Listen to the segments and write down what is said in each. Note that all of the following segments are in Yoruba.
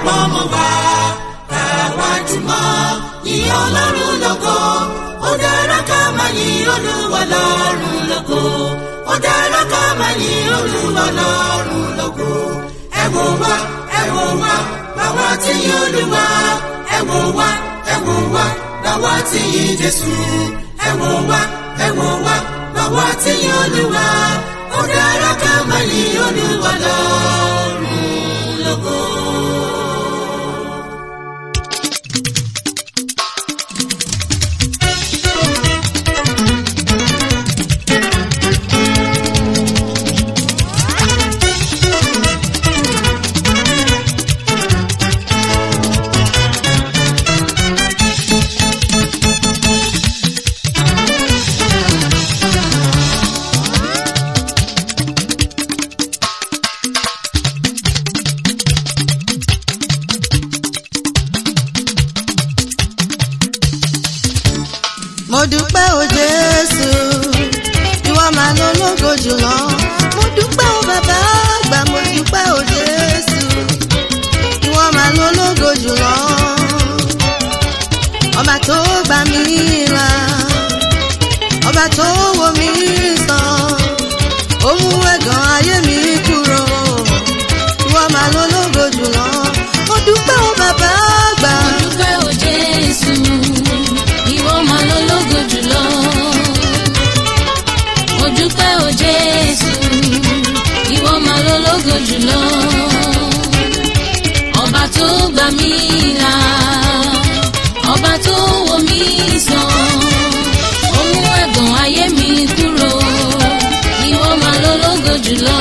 darapọ̀ mọ́ wa káwa jùmọ̀ yìn Ọlọ́run lógo. Ó dára ká máa yìn Olúwa lọ́run lógo. Ó dára ká máa yìn Olúwa lọ́run lógo. Ẹ wò wá, ẹ wò wá, báwa ti yìn Olúwa. Ẹ wò wá, ẹ wò wá, báwa ti yìn Jésù. Ẹ wò wá, ẹ wò wá, báwa ti yìn Olúwa. Ó dára ká máa yìn Olúwa lọ́run lógo. Mo dúpẹ́ o Jésù, ìwọ mà lológo jùlọ. Mo dúpẹ́ o bàbá àgbà, mo dúpẹ́ o Jésù, ìwọ mà lológo jùlọ. Ọba tó gbà mí là, ọba tó wò mí sàn, ó mú ẹ̀gàn ayé mi kúrò. Ìwọ mà lológo jùlọ. Mo dúpẹ́ o bàbá àgbà. Mo dúpẹ́ o Jésù, ìwọ mà lológo jùlọ. Mo dúpẹ́ o Jésù, ìwọ mà lológo jùlọ. Ọba tó gbà mí là, ọba tó wò mí sàn, ó mú ẹ̀gàn ayé mi kúrò. Ìwọ mà lológo jùlọ.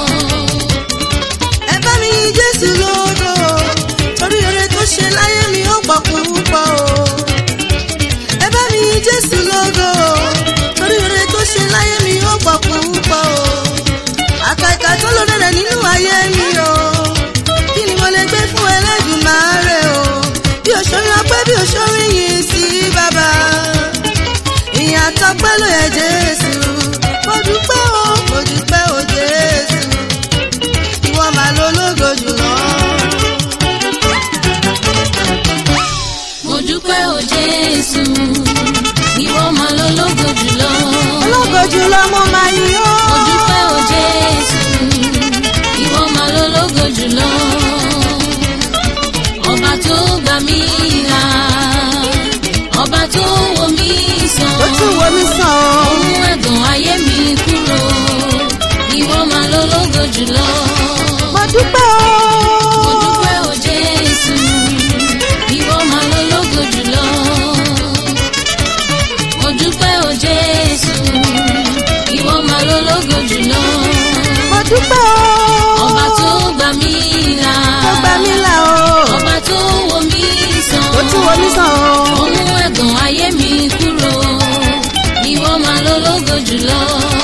Ẹ bá mi yìn Jésù lógo, torí oore tó ṣe láyé mi ó pọ̀ púpọ̀ o. Ẹ bá mi yìn Jésù lógo, torí oore tó ṣe láyé mi ó pọ̀ púpọ̀ o. Àkàìkà tó lóore rẹ̀ nínú ayé mi o. Kí ni mo lè gbé fún Ẹlẹ́dùmarè o? Bí òṣòrin ọpẹ́, bí òṣòrin yìn sí bàbá. Ìyìn àtọpẹ́ ló yẹ Jésù. Mo dúpẹ́ o, mo dúpẹ́ o Jésù, ìwọ mà lológo jùlọ. Mo dúpẹ́ o Jésù, ìwọ mà lológo jùlọ. Ológo jùlọ mo máa yìn ọ́. Mo dúpẹ́ o Jésù, ìwọ mà lológo jùlọ. Ọba tó gbà mí là, ọba tó wò mí sàn, Ó tún wo mi sàn ó ọ́. mú ẹ̀gàn ayé mi kúrò. Ìwọ mà lológo jùlọ. Mo dúpẹ́ o. Mo dúpẹ́ o Jésù, ìwọ mà lológo jùlọ. Mo dúpẹ́ o Jésù, ìwọ mà lológo jùlọ. Mo dúpẹ́ o. Ọba tó gbà mí là, Ó gbà mí là o. ọba tó wò mí sàn, Ó tún wo mi sàn ó ọ́. mú ẹ̀gàn ayé mi kúrò. Ìwọ mà lológo jùlọ.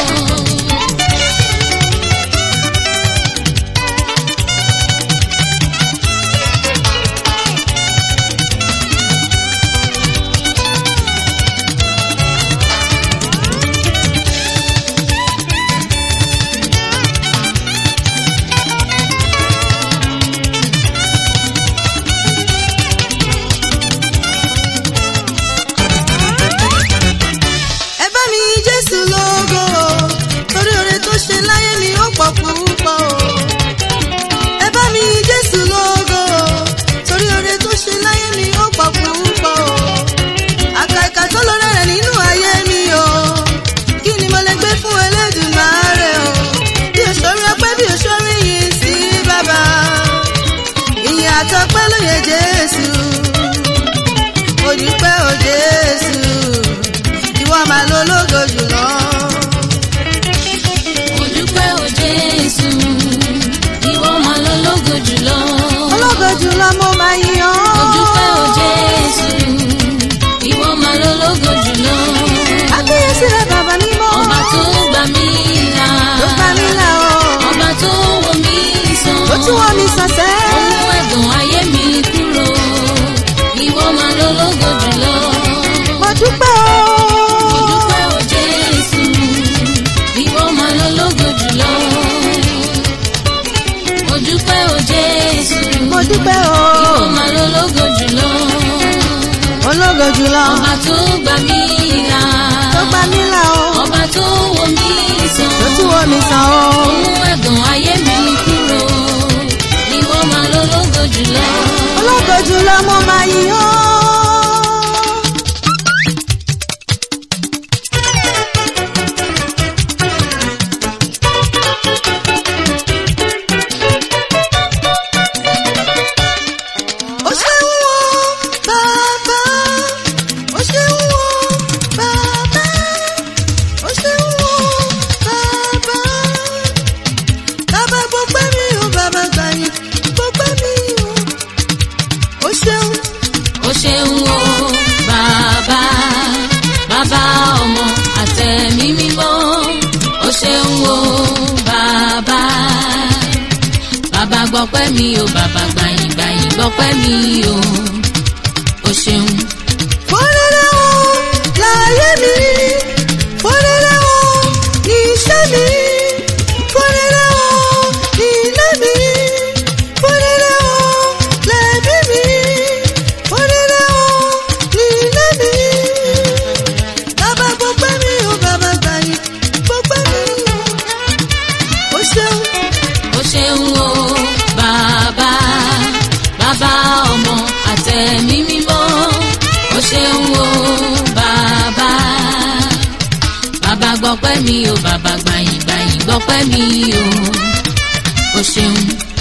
Ẹ bá mi yìn Jésù lógo, torí oore tó ṣe láyé mi ó pọ̀ púpọ̀ o. Ẹ bá mi yìn Jésù lógo, torí oore tó ṣe láyé mi ó pọ̀ púpọ̀ o. Àkàìkà tó lóore rẹ̀ nínú ayé mi o. Kí ni mo lè gbé fún Ẹlẹ́dùmarè o? Bí òṣòrin ọpẹ́, bí òṣòrin yìn sí bàbá. Ìyìn àtọpẹ́ ló yẹ Jésù. Mo dúpẹ́ o Jésù, ìwọ mà lológo jùlọ. Mo dúpẹ́ o Jésù, ìwọ mà lológo jùlọ. Ológo jùlọ mo máa yìn ọ́. Mo dúpẹ́ o Jésù, ìwọ mà lológo jùlọ. Àkíyèsí rẹ̀ bàbá mímọ́. Ọba tó gbà mí là, Ló gbà mí là o. ọba tó wò mí sàn, Ó tún wò mí sàn sẹ́. ó mú ẹ̀gàn ayé mi kúrò. Ìwọ mà lológo jùlọ. Mo dúpẹ́ o. Mo dúpẹ́ o Jésù, ìwọ mà lológo jùlọ. Mo dúpẹ́ o Jésù, Mo dúpẹ́ o. lọ. ọba tó gbà mí là. tó gbà mí là o. ọba tó wò mí sàn. tó tún wò mí sàn o. ó mú ẹ̀gàn ayé mi kúrò. ìwọ máa lólógo jùlọ. ológo jùlọ mo máa yìn ọ́. gbọ́pẹ́ mi o bàbá gbàyìn gbàyìn gbọ́pẹ́ mi o ṣeun. fọ́nrẹ́rẹ́ o láyé mi fọ́nrẹ́rẹ́ o ní iṣẹ́ mi fọ́nrẹ́rẹ́ o ní ilé mi fọ́nrẹ́rẹ́ o lẹ́bí mi fọ́nrẹ́rẹ́ o ní ilé mi. bàbá gbọ́pẹ́ mi o bàbá gbàyìn gbọ́pẹ́ mi o ṣeun. o ṣeun o. Bàbá ọmọ àtẹ̀mí mímọ́ ó ṣeun o bàbá. Bàbá gbọ́pẹ́ mi o bàbá gbàyìn gbàyìn gbọ́pẹ́ mi o ṣeun.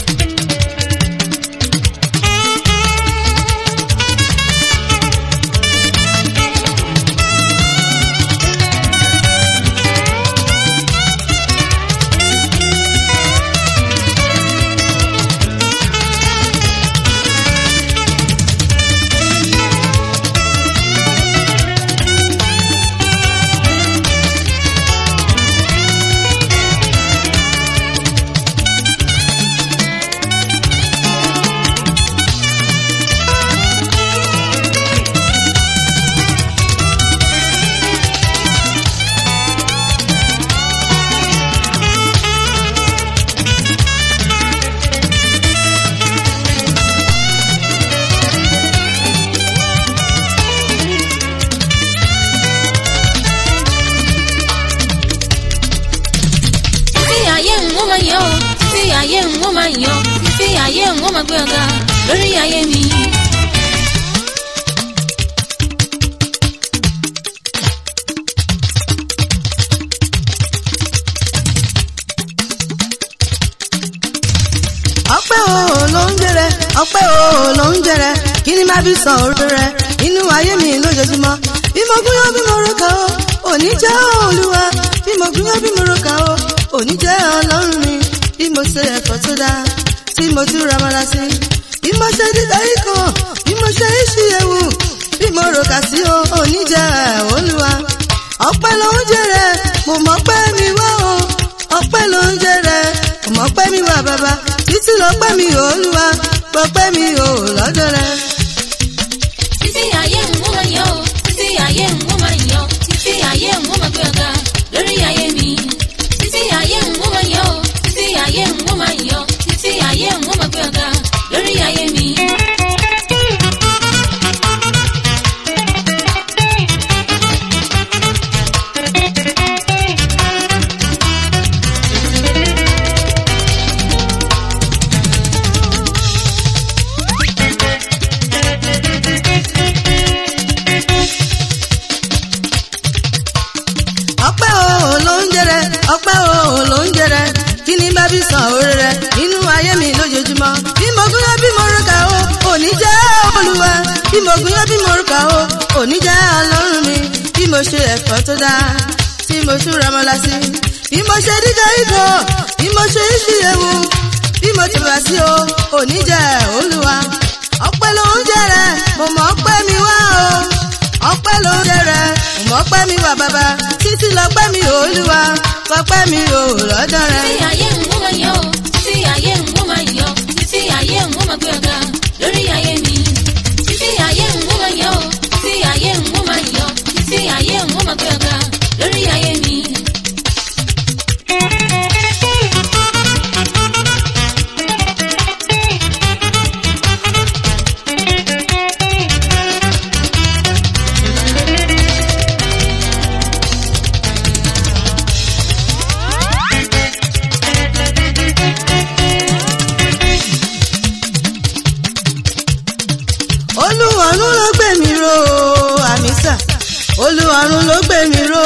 Títí ayé ń wọ́n máa yọ̀, títí ayé ń wọ́n máa gbé ọ̀gá lórí ayé mi. ọpẹ́ o ló ń jẹrẹ ọpẹ́ o ló ń jẹrẹ kí ni má fi san oore rẹ inú ayé mi lójoojúmọ́ bí mo gúnyán bí mo roka o òní jẹ́ olúwa bí mo gúnyán bí mo roka o òní jẹ́ ọlọ́run mi bí mo ṣe ẹ̀fọ́ tó dáa tí mo tún ramọ́ra sí bí mo ṣe dídá ikọ̀ bí mo ṣe iṣu ewu bí mo roka sí o òní jẹ́ olúwa ọpẹ́ ló ń jẹrẹ mo mọ̀ pé mi wá o ọpẹ́ ló ń jẹrẹ mo mọ̀ pé mi wá bàbá títí lọ́pẹ́ mi ò olúwa pọpẹ́ mi ò lọ́dọ̀ rẹ. Títí ayé ń wọ́n máa yọ̀, títí ayé ń wọ́n máa yọ̀, títí ayé ń wọ́n máa gbé ọ̀gá lórí ayé mi. Títí ayé ń wọ́n máa yọ̀, títí ayé ń wọ́n máa yọ̀, títí ayé ń wọ́n máa gbé ọ̀gá lórí ayé mi. ọpẹ́ o ló ń jẹrẹ kí ni bá bí san oore rẹ nínú ayé mi lójoojúmọ́ bí mo gúnyán bí mo roka o òní jẹ́ olúwa bí mo gúnyán bí mo roka o òní jẹ́ ọlọ́run mi bí mo ṣe ẹ̀fọ́ tó dáa tí mo tún ramọ́lá sí bí mo ṣe dídá ikọ̀ bí mo ṣe iṣu ewu bí mo ti bá sí o òní jẹ́ olúwa ọpẹ́ ló ń jẹrẹ mo mọ̀ ọpẹ́ mi wá o ọpẹ́ ló ń jẹrẹ mo mọ̀ ọpẹ́ mi wá bàbá títí lọ́pẹ́ mi olúwa pọpẹ́ mi ò lọ́dọ̀ rẹ. Títí ayé ń wọ́n máa yọ̀, títí ayé ń wọ́n máa yọ̀, títí ayé ń wọ́n máa gbé ọ̀gá lórí ayé mi. Títí ayé ń wọ́n máa yọ̀, títí ayé ń wọ́n máa yọ̀, títí ayé ń wọ́n máa gbé ọ̀gá lórí ayé mi. ọ̀run ló gbé mi ró àmísà olúwarun ló gbé mi ró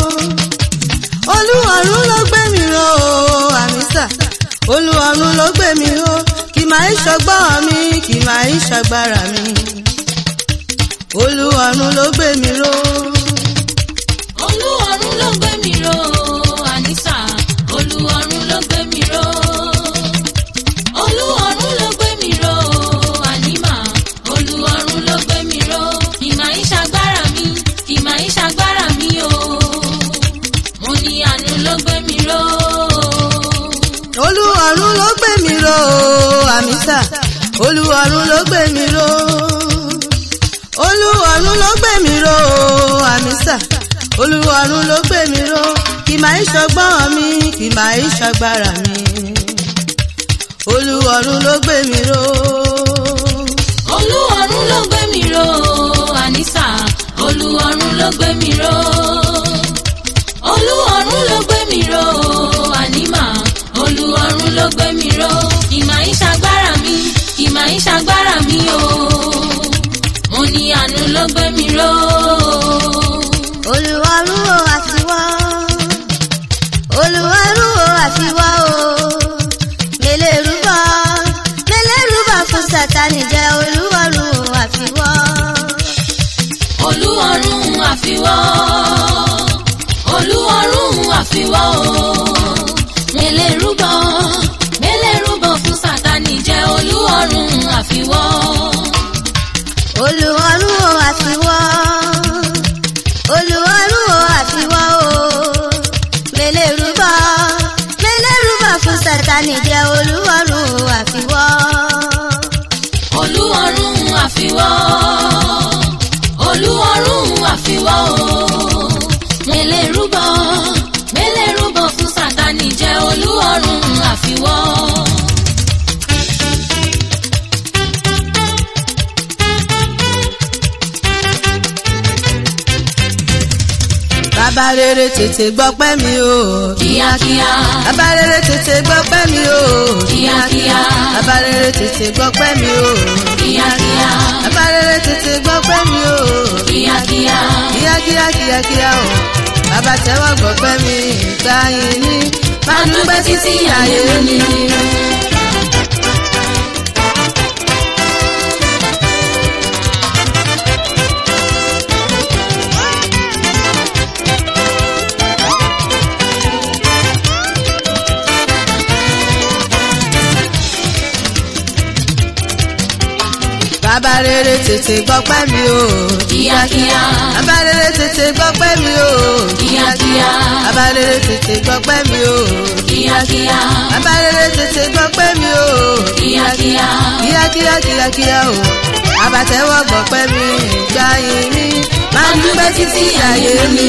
olúwarun ló gbé mi ró àmísà olúwarun ló gbé mi ró kì máa ń ṣọgbọ́n mi kì máa ń ṣagbára mi olúwarun ló gbé mi ró. olúwarun ló gbé mi ró ànísà olúwarun ló gbé mi ró olúwarun ló gbé mi ró ànímà olúwarun ló gbé mi ró kì máa ń ṣagbára mi kì máa ń ṣagbára mi o mo ní àánú ló gbé mi ró. olúwarun ló gbé mi ró àmísà olúwarun ló gbé mi ró olúwarun ló gbé mi ró àmísà olúwarun ló gbé mi ró kì máa ń ṣọgbọ́n mi kì máa ń ṣagbára mi olúwarun ló gbé mi ró. olúwarun ló gbé mi ró ànísà olúwarun ló gbé mi ró olúwarun ló gbé mi ró ànímà olúwarun ló gbé mi ró kì máa ń ṣagbára mi kì máa ń ṣagbára mi o mo ní àánú ló gbé mi ró. olúwarun o àfiwá olúwarun o àfiwá o mẹlẹ́rúbà fún Sátánì jẹ́ olúwarun o àfiwá. olúwarun àfiwá olúwarun àfiwá o mẹlẹ́rúbà fún Sátánì jẹ́ olúwarun àfiwá. olúwarun o àfiwá olúwarun o àfiwá o mẹlẹ́rúbà fún Sátánì jẹ́ olúwarun o àfiwá. olúwarun àfiwá olúwarun àfiwá o mẹlẹ́rúbà fún Sátánì jẹ́ olúwarun àfiwá. bàbá rere tètè gbọ́pẹ́ mi o kíákíá bàbá rere tètè gbọ́pẹ́ mi o kíákíá bàbá rere tètè gbọ́pẹ́ mi o kíákíá bàbá rere tètè gbọ́pẹ́ mi o kíákíá kíákíá o bàbá tẹ́wọ́ gbọ́pẹ́ mi ìgbà yìí ní máa dúpẹ́ títí ayé mi. bàbá rere tètè gbọ́pẹ́ mi o kíákíá bàbá rere tètè gbọ́pẹ́ mi o kíákíá bàbá rere tètè gbọ́pẹ́ mi o kíákíá bàbá rere tètè gbọ́pẹ́ mi o kíákíá kíákíá o bàbá tẹ́wọ́ gbọ́pẹ́ mi ìgbà yìí ní máa dúpẹ́ títí ayé mi.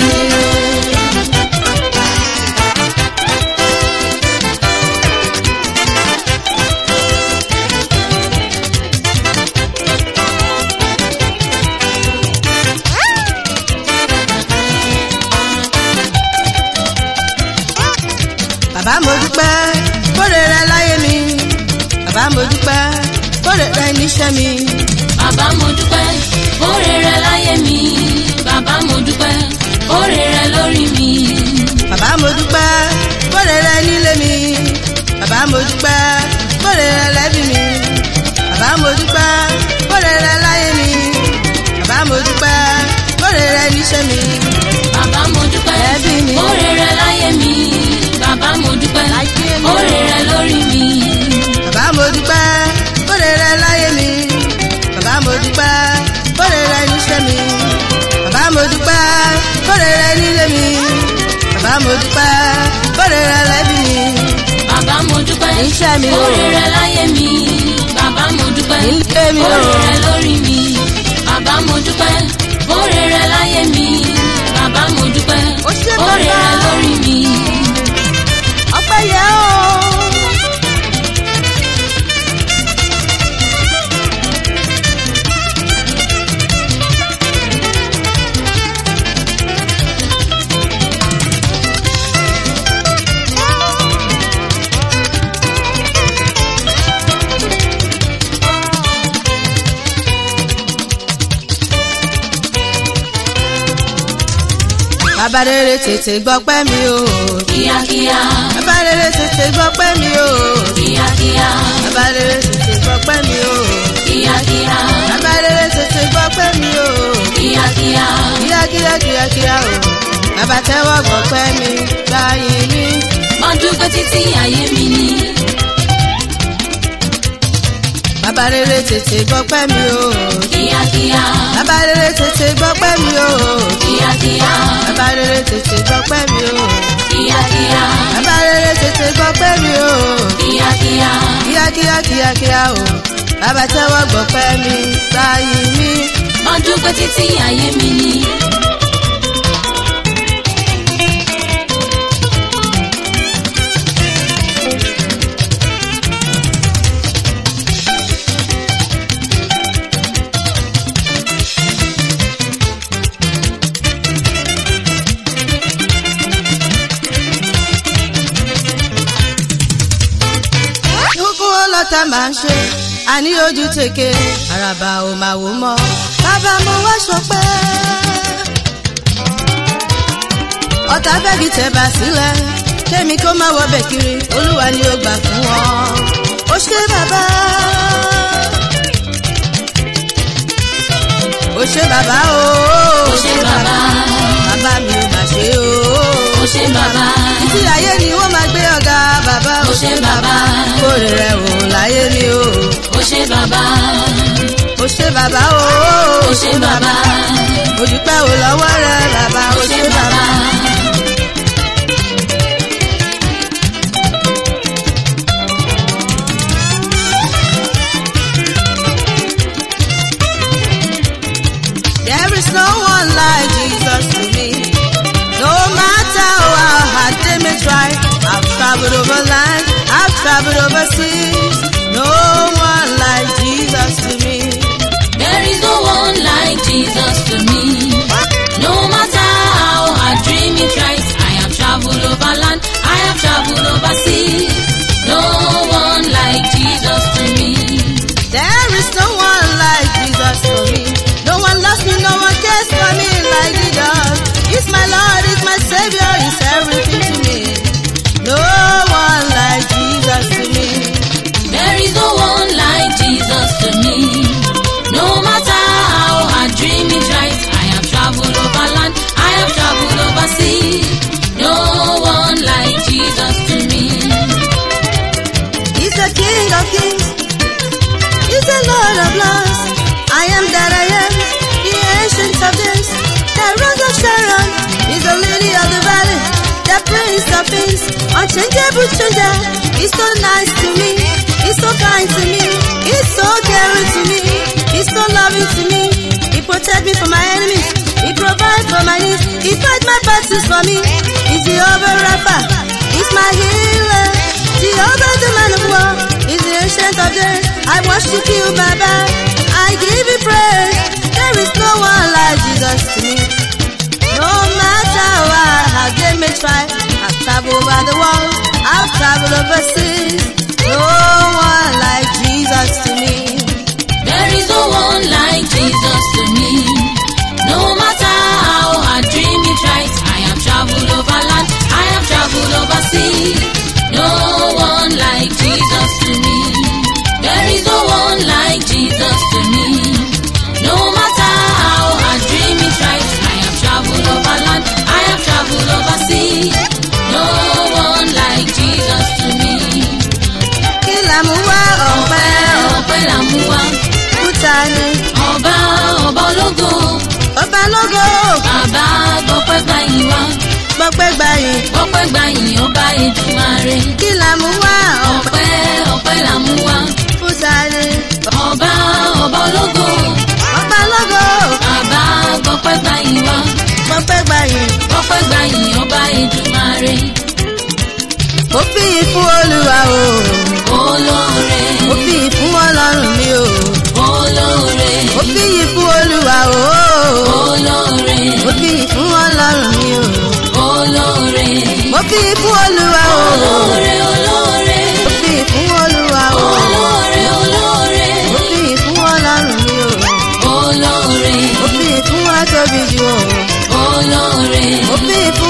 bàbá mo dúpẹ́ kóre rẹ láyé mi bàbá mo dúpẹ́ kóre rẹ níṣẹ́ mi. bàbá mo dúpẹ́ kóre rẹ láyé mi bàbá mo dúpẹ́ kóre rẹ lórí mi. bàbá mo dúpẹ́ kóre rẹ nílé mi bàbá mo dúpẹ́ kóre rẹ lẹ́bí mi bàbá mo dúpẹ́ kóre rẹ láyé mi bàbá mo dúpẹ́ kóre rẹ níṣẹ́ mi. bàbá mo dúpẹ́ kóre rẹ láyé mi bàbá mo dúpẹ́ kóre rẹ lórí mi. bàbá mo dúpẹ́ kóre rẹ láyé mi bàbá mo dúpẹ́ kóre rẹ níṣẹ́ mi bàbá mo dúpẹ́ kóre rẹ nílé mi bàbá mo dúpẹ́ kóre rẹ lẹ́bí mi. bàbá mo dúpẹ́ níṣẹ́ mi o kóre rẹ láyé mi bàbá mo dúpẹ́ nílé mi o kóre rẹ lórí mi. bàbá mo dúpẹ́ kóre rẹ láyé mi bàbá mo dúpẹ́ kóre rẹ lórí mi. ọpẹ́ yẹ o. bàbá rere tètè gbọ́pẹ́ mi o. kíákíá. bàbá rere tètè gbọ́pẹ́ mi o. kíákíá. bàbá rere tètè gbọ́pẹ́ mi o. kíákíá. bàbá rere tètè gbọ́pẹ́ mi o. kíákíá. kíákíá kíákíá o. bàbá tẹ́wọ́ gbọ́pẹ́ mi gbáyé mi. wọ́n dúpẹ́ títí ayé mi ni. bàbá rere tètè gbọ́pẹ́ mi o. kíákíá. bàbá rere tètè gbọ́pẹ́ mi o. kíákíá. bàbá rere tètè gbọ́pẹ́ mi o. kíákíá. bàbá rere tètè gbọ́pẹ́ mi o. kíákíá. kíákíá kíákíá o. bàbá tẹ́wọ́ gbọ́pẹ́ mi gbáyé mi. wọ́n dúpẹ́ títí ayé mi ni. tá máa ń ṣe àní ojú tèké àràbà ò máa wò mọ́ bàbá mo wá ṣọpẹ́. ọ̀tá fẹ́gi tẹ̀ bá sílẹ̀ kémi kó má wọbẹ̀ kiri olúwa ni ó gbà fún wọn. ó ṣe bàbá ó ṣe bàbá o ó ṣe bàbá bàbá mi ò mà ṣe o ó ṣe bàbá títí ayé ni wọ́n máa gbé ọ̀gá bàbá ó ṣe bàbá kórè rẹ̀ wò láyé mi o ó ṣe bàbá ó ṣe bàbá o ó ṣe bàbá òdùpẹ́ ò lọ́wọ́ rẹ̀ bàbá ó ṣe bàbá. There is no one like Jesus to me. No matter how hard they may try, I've traveled over land, I've traveled overseas. No one like Jesus to me. There is no one like Jesus to me. No matter how hard dreaming tries, I have traveled over land, I have traveled overseas. No one like Jesus to me. There is no one like Jesus to me. No one loves me, no one cares for me like He does. He's my Lord, He's my Savior, He's everything to me. No one like Jesus to me. There is no one like Jesus to me. No matter how hard dreaming tries, I have traveled over land, I have traveled overseas. No one like Jesus to me. He's the King of Kings. He's the Lord of Lords. I am that I am, the ancient of days, the Rose of Sharon. He's the Lily of the Valley, the Prince of Peace, unchangeable changer. He's so nice to me, He's so kind to me, He's so caring to me, He's so loving to me. He protects me from my enemies, He provides for my needs, He fights my battles for me. He's Jehovah Rapha, He's my healer, Jehovah the man of war, He's the ancient of days. I worship you, Baba, I give you praise. There is no one like Jesus to me. No matter what, how they may try, I've traveled over the world, I've traveled overseas. No one like Jesus to me. There is no one like Jesus to me. No matter how hard dreaming tries, I have traveled over land, I have traveled overseas. No one like Jesus to me. There is no one like Jesus to me. No matter how hard dreaming tries, I have traveled over land, I have traveled overseas. No one like Jesus to me. Kí la mú wá Ọpẹ́ la mú wá. Kúta ni Ọba ológo. ọba lógo. Bàbá gbọ́pẹ́ gbàyìn wá. Gbọ́pẹ́ gbàyìn. Gbọ́pẹ́ gbàyìn ọba Èdùmàrè. Kí la mú wá Ọpẹ́ la mú wá. Kúta ni Ọba ológo. ọba lógo. Bàbá gbọ́pẹ́ gbàyìn wá. Gbọ́pẹ́ gbàyìn. Gbọ́pẹ́ gbàyìn ọba Èdùmàrè. Mo fi yìn fún Olúwa o. Olóore. Mo fi yìn fún Ọlọ́run mi o. Olóore. Mo fi yìn fún Olúwa o. Olóore. Mo fi yìn fún Ọlọ́run mi o. Olóore. Mo fi yìn fún Olúwa o. Olóore. Olóore. Mo fi yìn fún Olúwa o. Olóore. Olóore. Mo fi yìn fún Ọlọ́run mi o. Olóore. Mo fi yìn fún atóbi jù o. Olóore. òfin